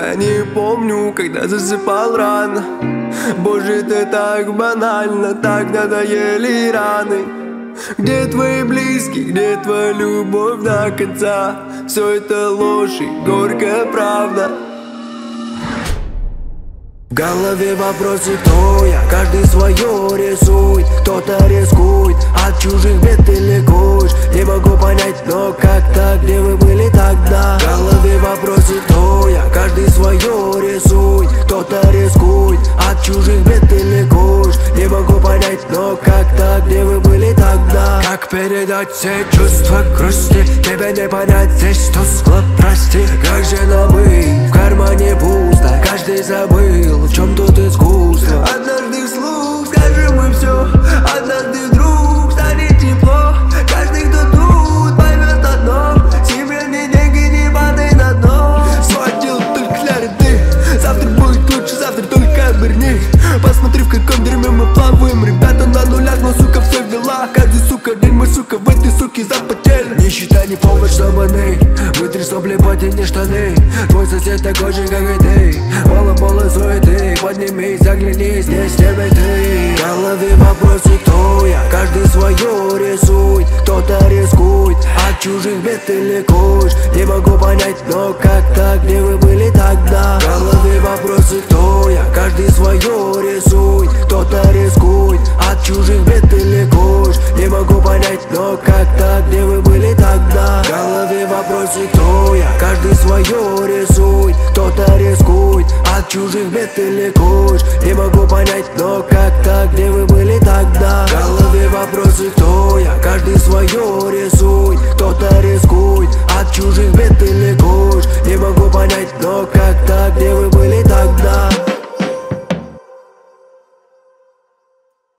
я не помню, когда засыпал рано. Боже, это так банально, так надоели раны. Где твои близкие, где твоя любовь до конца? Все это ложь и горькая правда. В голове вопросы, кто я, каждый свое рисует. Кто-то рискует, от чужих бед ты ликуешь. Не могу понять, но как так, где вы были тогда? В голове вопросы, кто я, каждый свое рисует. Кто-то рискует, от чужих бед ты ликуешь. Не могу понять, но как так, где вы были тогда? Как передать все чувства грусти? Тебе не понять, здесь тускло, прости. Как же нам быть, в кармане пусто, каждый забыл, в чем тут искусство. Однажды вслух скажем мы все, однажды вдруг станет тепло. Каждый, кто тут, поймет одно: себе деньги, не падай на дно. Сводил только для ряды, завтра будет лучше, завтра только оберни. Посмотри, в каком дерьме мы плаваем. Ребята на нулях, но сука все в делах. Каждый сука день мы, сука, в этой суке запотели. Нищета не повод, чтобы мы вытри сопли, потяни штаны. Твой сосед такой же, как и ты. Мало суеты, поднимись, загляни, здесь тебе ты. В голове вопросы, кто я, каждый свое рисует. Кто-то рискует, от чужих бед ты ликуешь. Не могу понять, но как так, где вы были тогда? В голове вопросы, кто я, каждый свое рисует. Кто-то рискует, от чужих бед ты ликуешь. Не могу понять, но как так, где вы были тогда? В голове вопросы, кто я, каждый свое рисует. Кто-то рискует, от чужих бед ты ликуешь. Не могу понять, но как так, где вы были тогда?